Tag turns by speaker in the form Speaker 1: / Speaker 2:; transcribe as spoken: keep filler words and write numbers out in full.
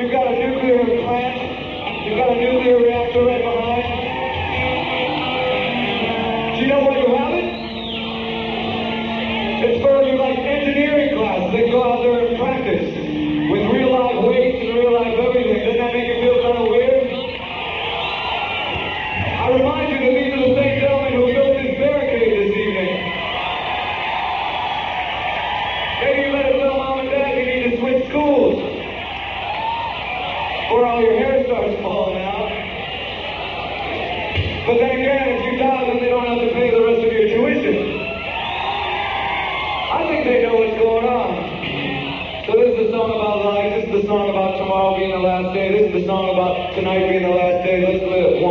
Speaker 1: You've got a nuclear plant. You've got a nuclear reactor right behind. Do you know why you have it? It's for your like engineering class. They go out there and practice with real life weights and real life everything. Doesn't that make you feel kind of weird? I remind you that these are the same gentlemen who built this barricade this evening. Maybe you better tell mom and dad you need to switch schools before all your hair starts falling out. But then again, if you die, then they don't have to pay the rest of your tuition. I think they know what's going on. So this is the song about life. This is the song about tomorrow being the last day. This is the song about tonight being the last day. Let's live. One